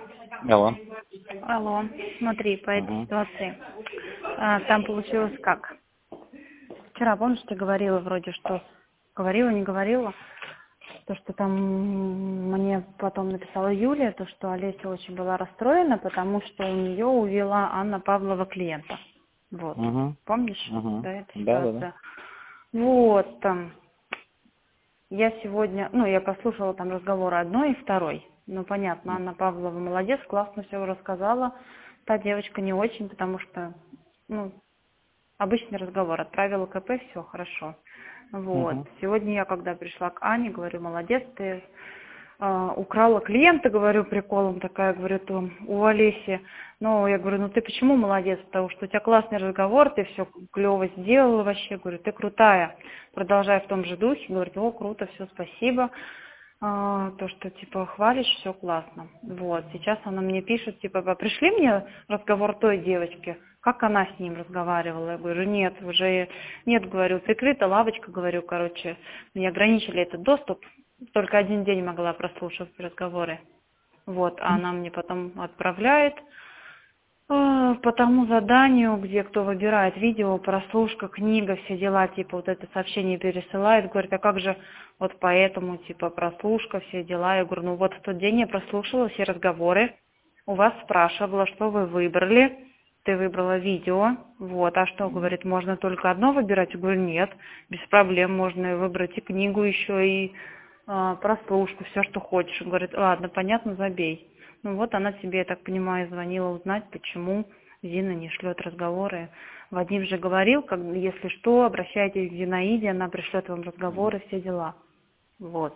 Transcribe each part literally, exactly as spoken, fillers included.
Алло. Алло, смотри, по этой Угу. ситуации. А, там получилось как? Вчера, помнишь, ты говорила вроде, что... Говорила, не говорила? То, что там мне потом написала Юлия, то, что Олеся очень была расстроена, потому что у нее увела Анна Павлова клиента. Вот. Угу. Помнишь? Угу. Да, эта Да, да, да. ситуация. Вот там. Я сегодня, ну, я послушала там разговоры одной и второй. Ну, понятно, Анна Павлова молодец, классно все рассказала. Та девочка не очень, потому что, ну, обычный разговор. Отправила КП, все хорошо. Вот. Угу. Сегодня я, когда пришла к Ане, говорю, молодец, ты э, украла клиента, говорю, приколом такая, говорю, то у Олеси. Но я говорю, ну ты почему молодец? Потому что у тебя классный разговор, ты все клево сделала вообще, говорю, ты крутая. Продолжай в том же духе, говорит, о, круто, все, спасибо. А, то, что, типа, хвалишь, все классно. Вот, сейчас она мне пишет, типа, «А пришли мне разговор той девочки, как она с ним разговаривала?» Я говорю, нет, уже, нет, говорю, прикрыта лавочка, говорю, короче, мне ограничили этот доступ, только один день могла прослушивать разговоры. Вот, а она мне потом отправляет э, по тому заданию, где кто выбирает видео, прослушка, книга, все дела, типа вот это сообщение пересылает, говорит, а как же вот поэтому, типа прослушка, все дела. Я говорю, ну вот в тот день я прослушала все разговоры, у вас спрашивала, что вы выбрали, ты выбрала видео, вот, а что, говорит, можно только одно выбирать? Я говорю, нет, без проблем, можно выбрать и книгу еще, и э, прослушку, все, что хочешь. Он говорит, ладно, понятно, забей. Ну вот она тебе, я так понимаю, звонила узнать, почему Зина не шлет разговоры. Вадим же говорил, как, если что, обращайтесь к Зинаиде, она пришлет вам разговоры, все дела. Вот.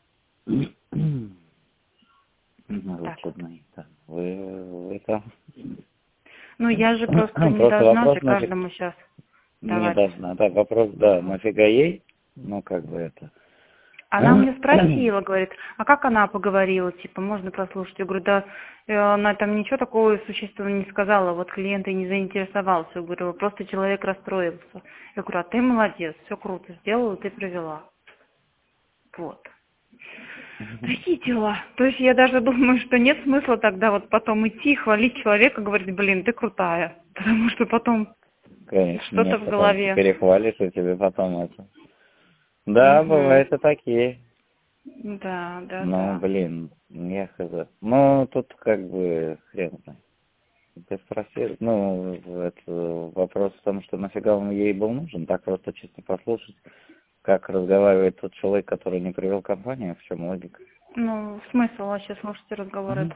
Так вот. Чудно. Вы, вы там... Ну я же просто не Просто должна вопрос же нафиг... каждому сейчас Не давать. должна. Да, вопрос, да, нафига ей? Ну, как бы это... Она мне спросила, говорит, а как она поговорила, типа, можно прослушать? Я говорю, да, э, она там ничего такого существенного не сказала, вот клиент и не заинтересовался. Я говорю, просто человек расстроился. Я говорю, а ты молодец, все круто сделала, ты привела. Вот. Такие дела. То есть я даже думаю, что нет смысла тогда вот потом идти, хвалить человека, говорить, блин, ты крутая. Потому что потом Конечно, что-то нет, в потом ты голове. перехвалишь, и тебе потом это... Да, Угу. бывает и такие. Да, да, Ну, да. блин, я хз. Ну, тут как бы хрен знает. Ты спросил, ну, это вопрос в том, что нафига он ей был нужен, так просто чисто послушать, как разговаривает тот человек, который не привел компанию, в чем логика. Ну, смысл вообще слушать разговор Мгм. этот?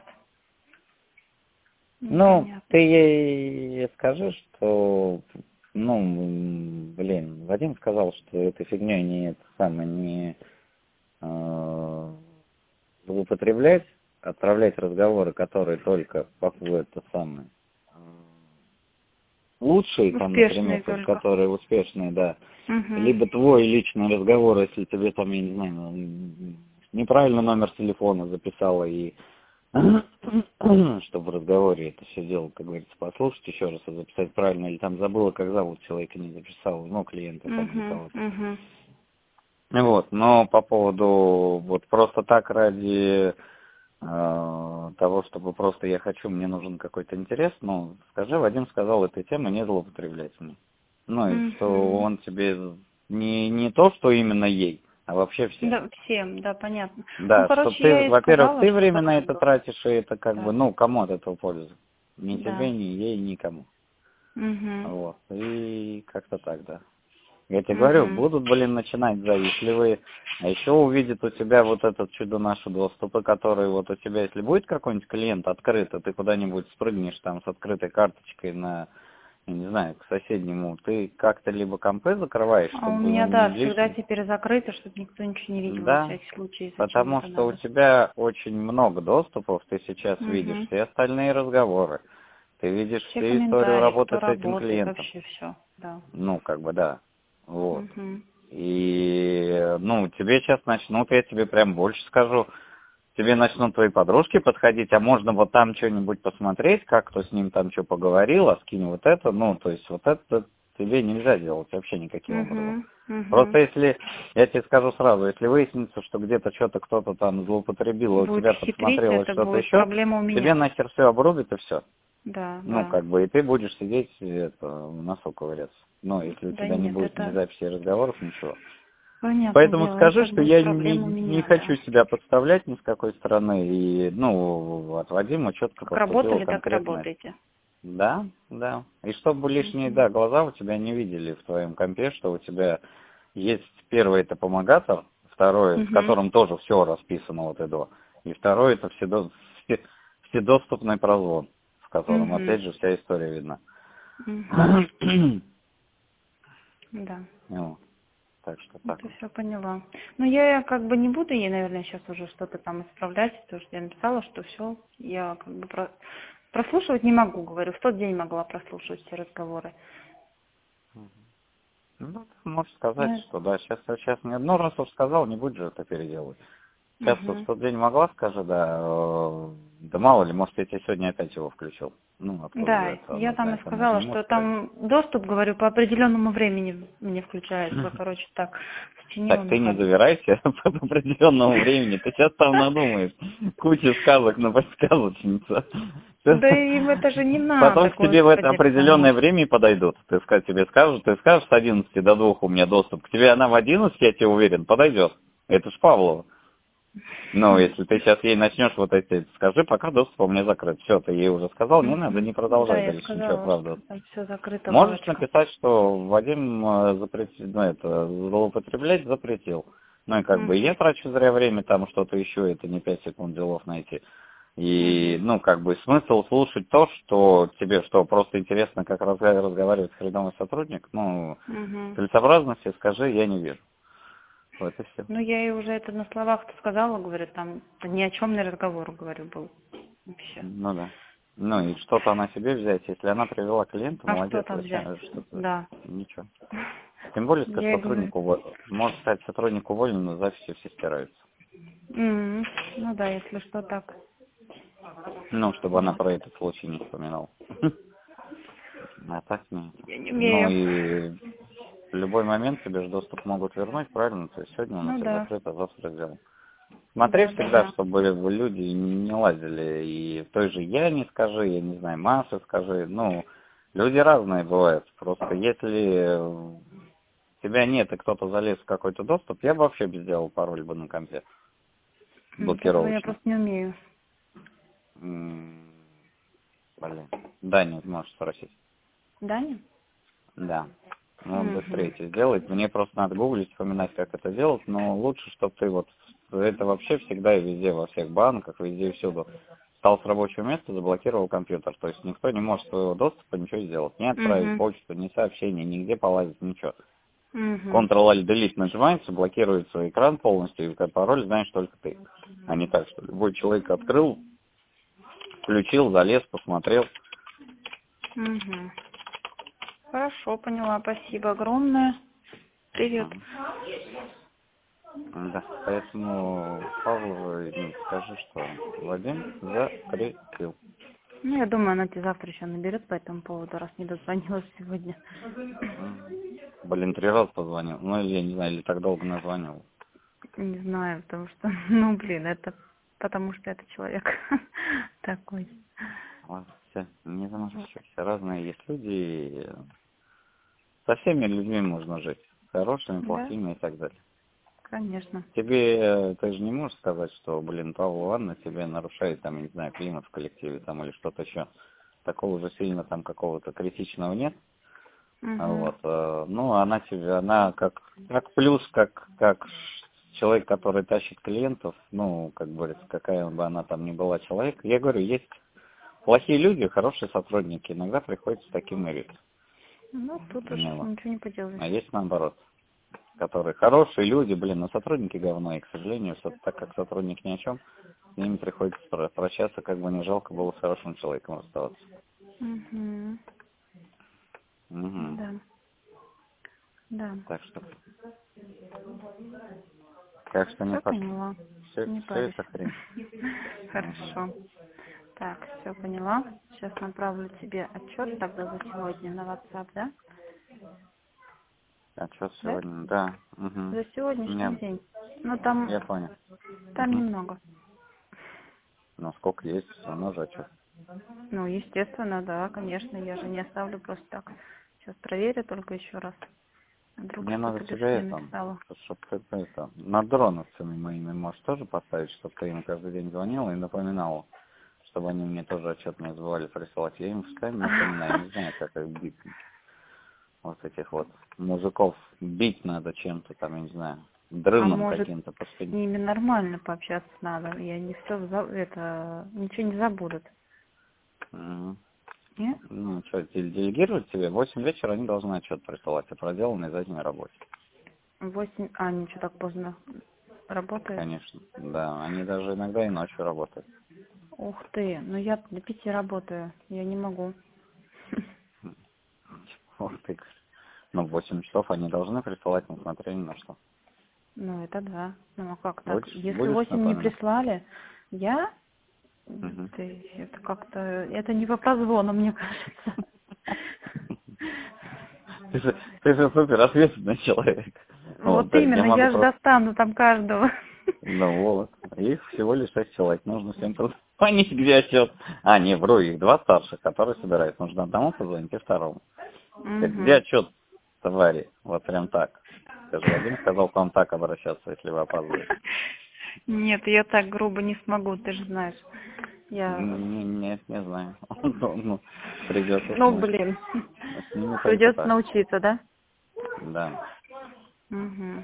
Ну, Непонятно. ты ей скажи, что, ну, м, блин, Вадим сказал, что этой фигней не это самое, не э, злоупотреблять, отправлять разговоры, которые только по это самое лучшие, там, например, Успешные вот, только. которые успешные, да, Угу. либо твой личный разговор, если тебе там, я не знаю, ну, неправильно номер телефона записала и чтобы в разговоре это все дело, как говорится, послушать еще раз и записать правильно, или там забыла, как зовут человека, не записала, ну, клиента там или Угу. кого-то. Угу. Вот, но по поводу вот просто так ради э, того, чтобы просто я хочу, мне нужен какой-то интерес, ну, скажи, Вадим сказал этой темы не злоупотреблять мне. Ну, и что Угу. он тебе не, не то, что именно ей, а вообще всем. Да, всем, да, понятно. Ну, Да, что короче, ты, я ей во-первых, сказала, ты что время так на и это было. тратишь, и это как бы, Да. ну, кому от этого польза? Ни тебе, Да. ни ей, никому. Угу. Вот, и как-то так, да. Я тебе говорю, Угу. будут, блин, начинать завистливые, а еще увидят у тебя вот этот чудо наши доступы, который вот у тебя, если будет какой-нибудь клиент открытый, ты куда-нибудь спрыгнешь там с открытой карточкой на, я не знаю, к соседнему, ты как-то либо компы закрываешь, А у чтобы меня, не да, всегда лишний. теперь закрыто, чтобы никто ничего не видел, на Да, всякий случай, если потому чему-то что у надо. тебя очень много доступов, ты сейчас видишь Угу. все остальные разговоры, ты видишь Все всю историю комментарии, работы кто с этим работает, клиентом. вообще все, да. Ну, как бы, да. Вот. Угу. И, ну, тебе сейчас начнут, я тебе прям больше скажу, тебе начнут твои подружки подходить, а можно вот там что-нибудь посмотреть, как кто с ним там что поговорил, а скинь вот это, ну, то есть вот это тебе нельзя делать вообще никаким образом. Угу. Угу. Просто если, я тебе скажу сразу, если выяснится, что где-то что-то кто-то там злоупотребил, а у Будет тебя хитрить, подсмотрелось это что-то будет еще, проблема у меня. тебе нахер все обрубит и все. Да, Ну, да. как бы, и ты будешь сидеть, это, в носу ковыряться. Ну, если у Да тебя не нет, будет ни это записи разговоров, ничего. понятное Поэтому дело, скажи, это что будет я не, проблема у не меня, хочу да. себя подставлять ни с какой стороны, и, ну, от Вадима четко Как поступила работали, так и конкретно. работаете. Да, да. И чтобы лишние, да, глаза у тебя не видели в твоем компе, что у тебя есть первый это помогатор, второй, в Угу. котором тоже все расписано вот это, и второй это вседо- все- вседоступный прозвон, в котором Угу. опять же вся история видна. Угу. Да. Ну, так что так Это вот. все поняла. Ну, я как бы не буду ей, наверное, сейчас уже что-то там исправлять, потому что я написала, что все, я как бы про... прослушивать не могу, говорю. В тот день могла прослушивать все разговоры. Ну, ты можешь сказать, Ну, что да, сейчас, сейчас не одно раз уж сказал, не будешь же это переделывать. Сейчас вот в угу. тот день могла, скажи, да, э, да мало ли, может, я тебе сегодня опять его включил. Ну, откуда же Да, это я она там знает, и она же сказала, не что может сказать. там доступ, говорю, по определенному времени мне включается. Короче, так, сочинила Так, ты не механику. завирайся по определенному времени, ты сейчас там надумаешь кучу сказок на подсказочница. Да им это же не надо, Потом к тебе в это господи, определенное помочь. время и подойдут. Ты ска- тебе скажут, ты скажешь с одиннадцати до двух у меня доступ. К тебе она в одиннадцать, я тебе уверен, подойдет. Это ж Павлова. Ну, если ты сейчас ей начнешь вот эти, скажи, пока доступ у меня закрыт. Все, ты ей уже сказал, не надо, Мгм. не Да, продолжай я дальше ничего сказала, что оправдывать. там все закрыто, Можешь галочка. написать, что Вадим э, запретил, ну, это, злоупотреблять запретил. Ну, и как бы я Угу. трачу зря время, там что-то еще, это не пять секунд делов найти. И, Угу. ну, как бы смысл слушать то, что тебе, что просто интересно, как разга- разговаривает хреновый сотрудник, ну, Угу. целесообразности, скажи, я не вижу. Вот и все. Ну, я ей уже это на словах-то сказала, говорю, там ни о чем не разговор, говорю, был. Вообще. Ну да. Ну и что-то она себе взять. Если она привела клиента, А что молодец, там взять? зачем что-то, Да. ничего. Тем более, скажешь, Я ей говорю. сотрудник уволен. Может стать сотрудник уволен, но записи все стираются. М, Ну да, если что, так. Ну, чтобы она Вот. про этот случай не вспоминала. А так нет. Я не Ну умею. и в любой момент тебе же доступ могут вернуть, правильно? То есть сегодня у нас Ну все да. закрыто, завтра сделаем. Смотри Да, да, всегда, да. чтобы люди не лазили. И в той же Яне скажи, я не знаю, Маше скажи. Ну, люди разные бывают. Просто если у тебя нет, и кто-то залез в какой-то доступ, я бы вообще бы сделал пароль бы на компе. М, Этого я Блокировочный. просто не умею. М, Блин. Да, нет, можешь спросить. Даня? Да. Ну, он быстрее Угу. это сделает. Мне просто надо гуглить, вспоминать, как это делать, но лучше, чтобы ты вот это вообще всегда и везде, во всех банках, везде и всюду встал с рабочего места, заблокировал компьютер. То есть никто не может своего доступа ничего сделать. Ни отправить Угу. почту, ни сообщение, нигде полазить, ничего. Угу. Ctrl-Alt-Delete нажимается, блокируется экран полностью, и пароль знаешь только ты. А не так, что любой человек открыл, включил, залез, посмотрел. Угу. Хорошо, поняла. Спасибо огромное. Привет. Ага. Да, поэтому Павлову ну, скажи, что Вадим запретил. Ну, я думаю, она тебе завтра еще наберет по этому поводу, раз не дозвонилась сегодня. Мгм. Блин, три раза позвонил. Ну, или я не знаю, или так долго названивал. Не знаю, потому что, ну, блин, это потому что это человек такой. Ладно, все, не заморачивайся. Разные есть люди, и со всеми людьми можно жить. Хорошими, Да, плохими и так далее. конечно. Тебе, э, ты же не можешь сказать, что, блин, Павел Ивановна тебе нарушает, там, я не знаю, климат в коллективе, там, или что-то еще. Такого же сильно там какого-то критичного нет. А Угу. Вот, э, ну, она тебе, она как, как плюс, как, как человек, который тащит клиентов, ну, как говорится, какая бы она там ни была человек. Я говорю, есть плохие люди, хорошие сотрудники, иногда приходится таким мириться. Ну, тут уж Ну, вот. ничего не А поделаешь. есть наоборот, которые хорошие люди, блин, но сотрудники говно, и, к сожалению, со- так как сотрудник ни о чем, с ними приходится про- прощаться, как бы не жалко было с хорошим человеком расставаться. Угу. Угу. Да, да. Так что, так что не Все факт. поняла. Все, Не все парься. это хрень. Угу. Хорошо. Так, все поняла. Сейчас направлю тебе отчет тогда за сегодня на WhatsApp, да? Отчет Да? сегодня, да. Угу. За сегодняшний Нет, день. Ну там, я понял. там Угу. немного. Ну, сколько есть, все равно же отчет. Ну, естественно, да, конечно, я же не оставлю просто так. Сейчас проверю только еще раз. Вдруг Мне надо что-то без тебе схемы это, стало. чтобы ты это, на дроновцами моими можешь тоже поставить, чтобы ты им каждый день звонила и напоминала, чтобы они мне тоже отчет не забывали присылать. Я им постоянно напоминаю, не знаю, как их бить. Вот этих вот мужиков бить надо чем-то там, я не знаю, А дрыном может, каким-то с последним. ними нормально пообщаться надо? И они все, это, ничего не забудут. Мгм. Нет? Ну, что, делегировать тебе? В восемь вечера они должны отчет присылать о проделанной за день работе. Восемь, а, ничего, так поздно работает? Конечно, да. Они даже иногда и ночью работают. Ух ты, ну я до пяти работаю, я не могу. Ух ты. Ну, в восемь часов они должны присылать, несмотря ни на что. Ну, это да. Ну, а как так? Будешь, Если будешь восемь не напоминать? прислали, я... Угу. Ты, это как-то... Это не по прозвону, мне кажется. Ты же, ты же супер ответственный человек. Вот, Вот так, я именно, могу я же просто... достану там каждого. Ну вот, их всего лишь шесть человек, нужно всем позвонить, где отчет. А, не, вру, их два старших, которые собирают. Нужно одному позвонить и второму. Сказать, где Угу. отчет, твари? Вот прям так. Скажи, Вадим сказал к вам так обращаться, если вы опаздываете. Нет, я так грубо не смогу, ты же знаешь. Я... Не- Нет, не знаю. Ну, ну, придется с Ну, ними. блин. С ними только Придется так. научиться, да? Да. Угу.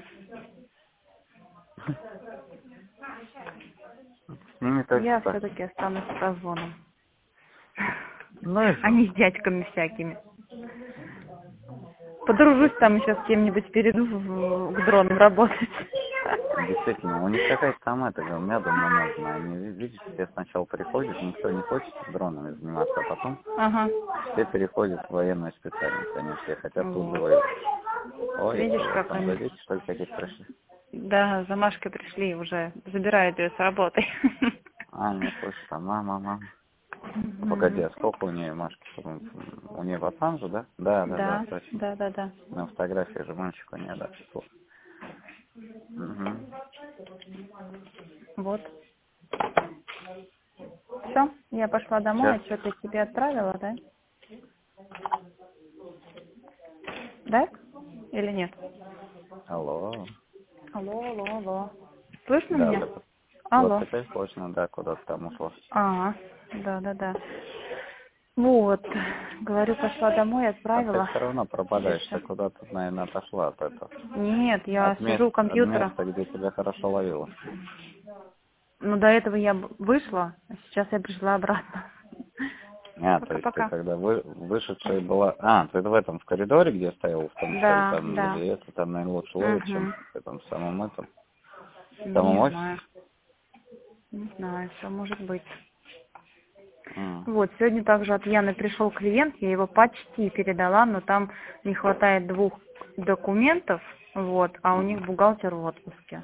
С ними только Я так. все-таки останусь с прозвоном. Ну и А не с дядьками всякими. Подружусь там еще с кем-нибудь, перейду в- к дронам работать. действительно, у них какая-то там это, мядом намазано. Они, видишь, все сначала приходят, никто не хочет дронами заниматься, а потом Ага. все переходят в военную специальность. Они все хотят тут же Вот. воевать. Ой, Видишь, это у вас как там за они... дети, что ли, какие-то пришли? Да, за Машкой пришли уже, забирают ее с работы. А, не слышу, там, мама, мама. Ну, погоди, Мгм. а сколько у нее, Машки? У нее пацан же, да? Да, да, да, Да, точно. да, да, да. На фотографии же мальчик у нее, да, число. Угу. Вот. Все, я пошла домой, Сейчас. отчет я тебе отправила, да? Да? Или нет? Алло. Алло, алло, алло. Слышно Да, меня? вот, вот Алло. теперь точно, да, куда-то там ушла. А, да, да, да. Вот, говорю, пошла домой, А ты отправила. все равно пропадаешь, ты Сейчас. куда-то, наверное, отошла от этого. Нет, я От сижу мест, у от компьютера. места, где тебя хорошо ловило. Ну, до этого я б- вышла, а сейчас я пришла обратно. А, то есть ты Пока-пока. когда вы, вышедшая была... А, ты в этом, в коридоре, где стоял, в том, что ли, Да, там, да. или это, там, наверное, лучше ловит, чем Угу. в этом самом этом, в самом Не офисе? знаю. Не знаю, все может быть. М, Вот, сегодня также от Яны пришел клиент, я его почти передала, но там не хватает двух документов, вот, а у них мгм, бухгалтер в отпуске.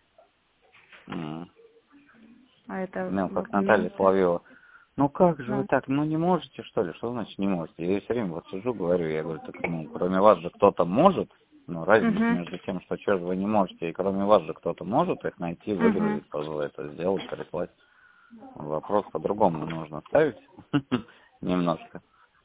м. А это Ну, как Наталья документы. словила. Ну как же вы Ну, так, ну не можете, что ли? Что значит не можете? Я все время вот сижу, говорю, я говорю, так, ну, кроме вас же кто-то может, ну, разница угу, между тем, что что же вы не можете, и кроме вас же кто-то может их найти, угу. выгрузить, позже это сделать, прислать. Вопрос по-другому нужно ставить немножко.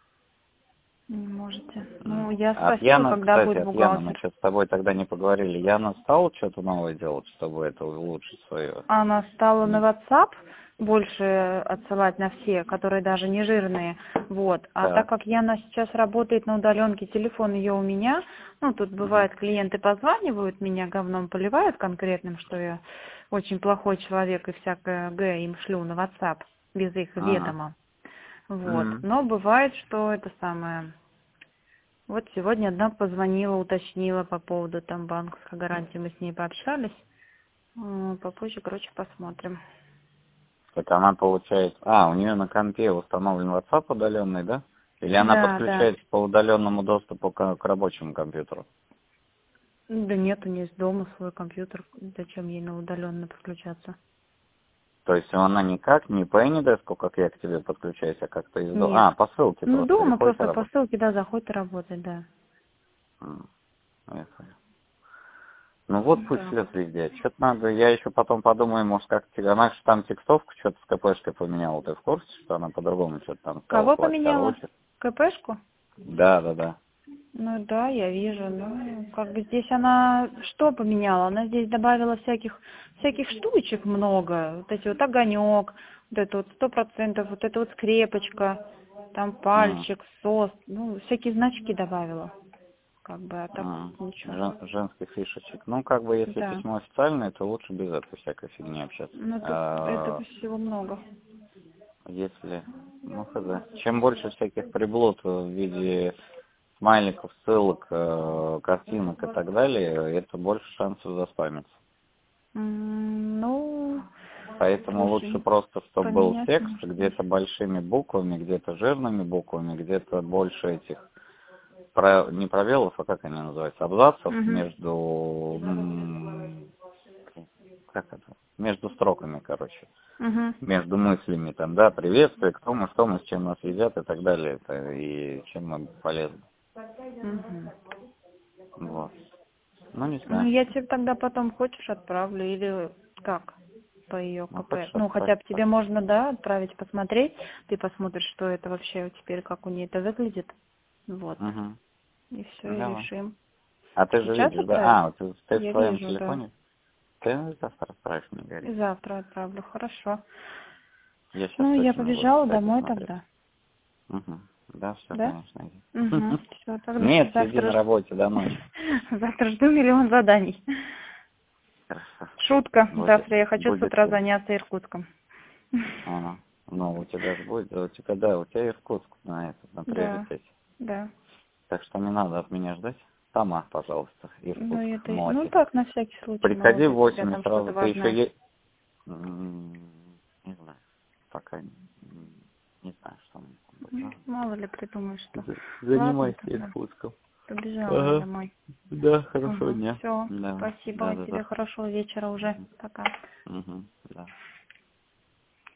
Не можете. М. Ну, я А От спросила, Яны, когда кстати, будет от Яны мы бухгалтер. что-то с тобой тогда не поговорили. Яна стала что-то новое делать, чтобы это улучшить свое? Она стала на Не- WhatsApp больше отсылать на все, которые даже не жирные. Вот. А так Так. как Яна сейчас работает на удаленке, телефон ее у меня, ну, тут Мгм. бывает, клиенты позванивают, меня говном поливают конкретным, что я очень плохой человек и всякое г им шлю на WhatsApp без их Ага. ведома. Вот. М. Но бывает, что это самое... Вот сегодня одна позвонила, уточнила по поводу там банковской гарантии, мы с ней пообщались. М, Попозже, короче, посмотрим. Так она получает... А, у нее на компе установлен WhatsApp удаленный, да? Или она Да, да. подключается по удаленному доступу к, к рабочему компьютеру? Да нет, у нее есть дома свой компьютер. Зачем ей на удаленно подключаться? То есть она никак, не по Anydesk, как я к тебе подключаюсь, а как-то из дома. Нет. А, по ссылке Ну, просто дома переходит и просто по работает. ссылке, да, заходит и работает, да. М. Я понял. Ну вот пусть Да. слет везде. Что-то надо, я еще потом подумаю, может, как она же там текстовку что-то с КПшкой поменяла. Ты в курсе, что она по-другому что-то там стала Кого класть? поменяла? Короче. КПшку? Да, да, да. Ну да, я вижу. Ну, как бы здесь она что поменяла? Она здесь добавила всяких всяких штучек много. Вот эти вот огонек, вот это вот сто процентов, вот эта вот скрепочка, там М, пальчик, сос, ну, всякие значки добавила. Как бы, а так м. ничего. Жен- женских фишечек. Ну, как бы, если Да. письмо официальное, то лучше без этой всякой фигни общаться. Ну, тут этого А, всего много. если, ну, хз. Чем больше всяких приблуд в виде смайликов, ссылок, э, картинок и так далее, это больше шансов заспамиться. М, Ну, Поэтому лучше слушай, просто, чтобы был поменять текст, можно. где-то большими буквами, где-то жирными буквами, где-то больше этих, про- не пробелов, а как они называются, абзацев Угу. между, м, как это, между строками, короче, Угу. между мыслями, там, да, приветствие, кто мы, что мы, с чем нас едят и так далее, это, и чем мы полезны. Угу. Вот. Ну, не Ну, знаю. я тебе тогда потом хочешь отправлю или как по ее Ну, КП? хочешь Ну, хотя отправь, бы тебе можно, да, отправить посмотреть. Ты посмотришь, что это вообще теперь, как у нее это выглядит. Вот. Угу. И все, и Давай. решим. А ты же Сейчас видишь, да? отправить? А, вот ты, ты в Я своем вижу, да. телефоне? Ты завтра отправишь, не И гори. завтра отправлю, хорошо. Я сейчас Ну, я точно буду побежала читать и домой смотреть. тогда. Угу. Да, все, Да? конечно. иди. Угу. Все, тогда Нет, сиди на завтра, ж- работе до ночи. завтра жду миллион заданий. Хорошо. Шутка. Будет, Завтра я хочу с будет утра все. заняться Иркутском. Ага. Ну, у тебя же будет, да, у тебя, да, у тебя Иркутск на этот, на Да, приоритете. да. Так что не надо от меня ждать. Сама, пожалуйста, Ну, Иркутск, это, ну Моти. так, на всякий случай, мало Приходи в ли у тебя восемь и там что-то сразу, ты еще важное. е... М, Не знаю, пока не, не знаю, что мне там будет. Ну, Ладно. мало ли придумаешь, что. За- Ладно, Занимайся тогда. Иркутском. Побежала я Ага. домой. Да, хорошего Угу. дня. Все. Да, Спасибо да, да, тебе. да. Хорошего вечера уже. Пока. Угу, да.